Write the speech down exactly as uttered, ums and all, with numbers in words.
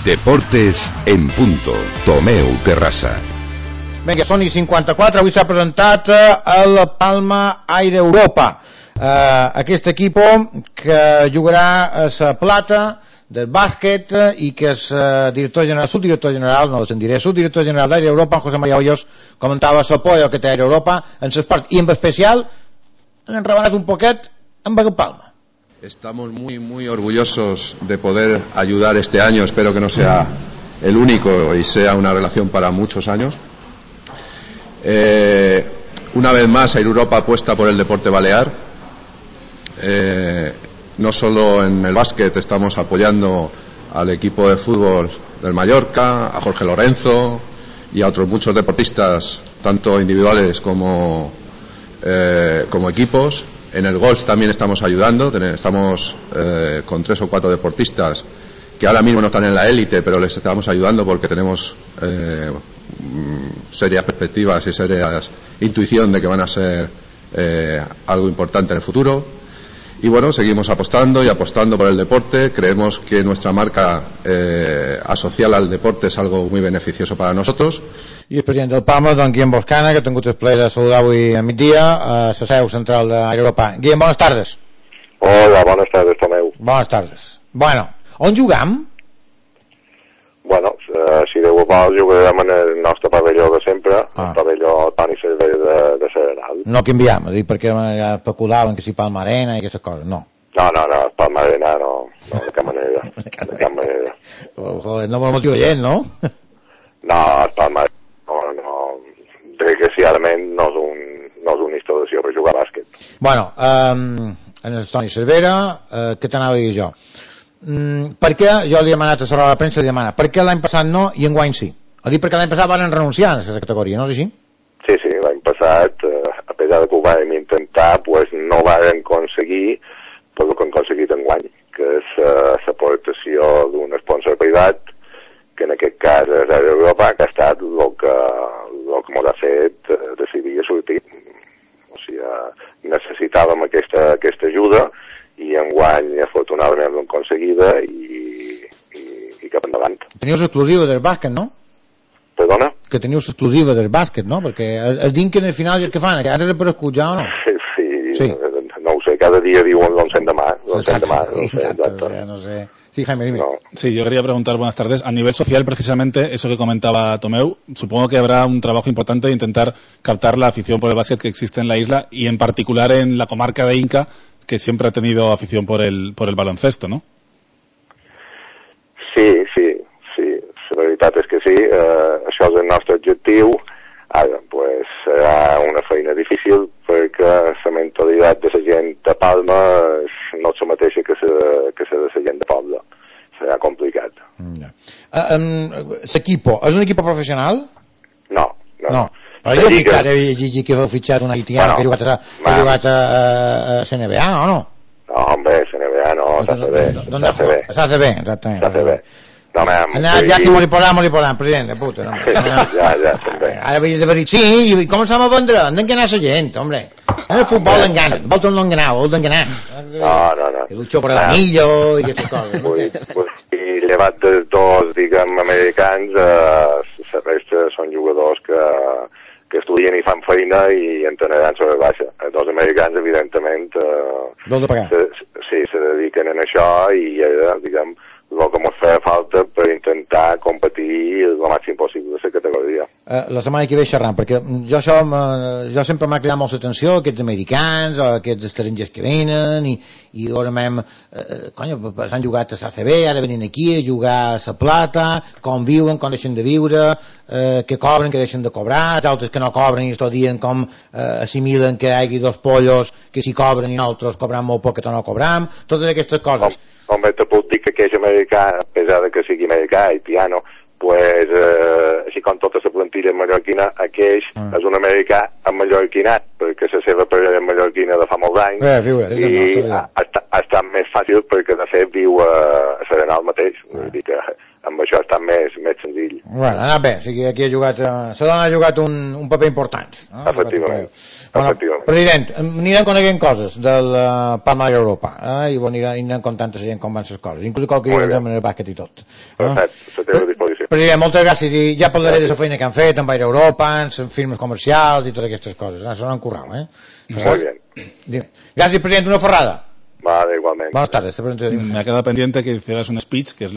Deportes en punto. Tomeu Terrassa. Vinga, són i cinquanta-quatre, avui s'ha presentat el Palma Aire Europa, uh, aquest equip que jugarà a la plata del bàsquet i que és uh, director general, subdirector general, no se'n diré, subdirector general d'Aire Europa, José María Hoyos, comentava l'apoyo que té Aire Europa en l'esport, i en especial han enrabanat un poquet amb el Palma. Estamos muy, muy orgullosos de poder ayudar este año, espero que no sea el único y sea una relación para muchos años. Eh, una vez más, Air Europa apuesta por el deporte balear. Eh, no solo en el básquet, estamos apoyando al equipo de fútbol del Mallorca, a Jorge Lorenzo y a otros muchos deportistas, tanto individuales como, eh, como equipos. En el golf también estamos ayudando, estamos eh, con tres o cuatro deportistas que ahora mismo no están en la élite, pero les estamos ayudando porque tenemos eh, serias perspectivas y serias intuición de que van a ser eh, algo importante en el futuro. Y bueno, seguimos apostando y apostando por el deporte. Creemos que nuestra marca eh, asociada al deporte es algo muy beneficioso para nosotros. I el president del Palma, don Guillem Boscana, que ha tingut el plaer de saludar avui a migdia a la seu central d'Europa. Guillem, bones tardes. Hola, bones tardes, Tomeu. Bones tardes. Bueno, on jugam? Bueno, eh, si Déu ho vol, jugarem en el nostre pavelló de sempre, ah. el pavelló Toni Cervera de, de Serenal. No canviem, dic, perquè ja especulaven que si Palma Arena i aquestes coses, no. No, no, no, Palma Arena no, no de cap manera, de cap manera. Oh, joder, no molt motiu gent, no? No, Palma Arena, no, no, desgraciadament no és, un, no és una instal·lació per jugar a bàsquet. Bueno, um, en el Toni Cervera, uh, què t'anava a dir jo? Mm, per què, jo li he demanat a la roda de premsa, li demana, per què l'any passat no i enguany sí? Ha dit perquè l'any passat van renunciar a aquesta categoria, no és així? Sí, sí, l'any passat, eh, a pesar de que ho vam intentar, pues no vam aconseguir per el que hem aconseguit enguany, que és eh, l'aportació d'un sponsor privat, que en aquest cas és Air Europa, que ha estat el que, el que ens ha fet eh, decidir a sortir. O sigui, necessitàvem aquesta, aquesta ajuda, i enguany afortunadament l'hem aconseguida i, i, i cap endavant. Teniu l'exclusiva del bàsquet, no? Perdona? Que teniu l'exclusiva del bàsquet, no? Perquè es diuen que en el final què fan? Que ara s'ha aparegut ja o no? Sí, sí, sí, no ho sé, cada dia diuen l'on cent demà, l'on cent demà, no sé, exacte. No sé. Sí, Jaime, dime. No. Sí, yo quería preguntar, buenas tardes, a nivel social precisamente, eso que comentaba Tomeu, supongo que habrá un trabajo importante de intentar captar la afición por el básquet que existe en la isla y en particular en la comarca de Inca, que siempre ha tenido afición por el, por el baloncesto, ¿no? Sí, sí, sí, la veritat és que sí, eh, això és el nostre objectiu. Ara, pues, serà una feina difícil perquè la mentalitat de la gent de Palma no és la mateixa que la que de la gent de Pobla. Serà complicat. Yeah. Uh, um, l'equipo, és un equipo professional? No, no. no. Però jo dic que ara he que heu fitxat un haitià bueno, que ha jugat a, que ha jugat a, a, a la N B A, o no? No, hombre, la N B A no, s'ha de bé. S'ha de bé. S'ha de bé, exactament. S'ha de bé. No, Anà, ja si m'ho li posam, m'ho li posam, president, de puta. No? ja, ja, també. Ara veig de dir, sí, i començam a vendre, han d'enganar la gent, hombre. En el futbol l'enganen, vosaltres no l'enganau, heu d'enganar. No, no, no. El lucho por el anillo i aquestes coses. Pues, pues, i llevat dels dos, diguem, americans, eh, la resta són jugadors que, que estudien i fan feina i entrenaran sobre baixa. Els dos americans, evidentment, eh, se, sí, se dediquen a això i, eh, diguem, el que ens feia falta per intentar competir el màxim possible de la categoria. Uh, la setmana que ve xerram, perquè jo, això, uh, jo sempre m'ha cridat molta atenció aquests americans, aquests estrangers que venen i, i ara m'hem uh, conyo, s'han jugat a la C B, ara venen aquí a jugar a la plata, com viuen, com deixen de viure, uh, que cobren, que deixen de cobrar, els altres que no cobren i estan dient com uh, assimilen que hi hagi dos pollos que si cobren i nosaltres cobram molt poc que no cobram, totes aquestes coses. Home, te puc dir que aquell americà, a pesar de que sigui americà i piano, pues, eh, així com tota la plantilla mallorquina, aquell mm. és un americà mallorquinat, perquè la seva parella mallorquina de fa molts anys, eh, viu, eh, i ha, ha, ha estat més fàcil perquè de fet viu a, a Serenal mateix, mm. vull dir que amb això està més, més senzill. Bueno, ha anat bé, o sigui, aquí ha jugat, eh, se dona ha jugat un, un paper important. No? Efectivament. Bueno, Efectivament. president, anirem coneguent coses del uh, Palma d'Europa, eh? I anirem, anirem contant a la gent com van les coses, inclús qualque dia de manera bàsquet i tot. Perfecte, a teva disposició. President, moltes gràcies, i ja parlaré de la feina que han fet amb Aire Europa, en les firmes comercials i totes aquestes coses, eh? Serà un curral, eh? Muy bien. Gràcies, president, una ferrada. Vale, igualment. Buenas tardes. Me ha quedado pendiente que hicieras un speech, que es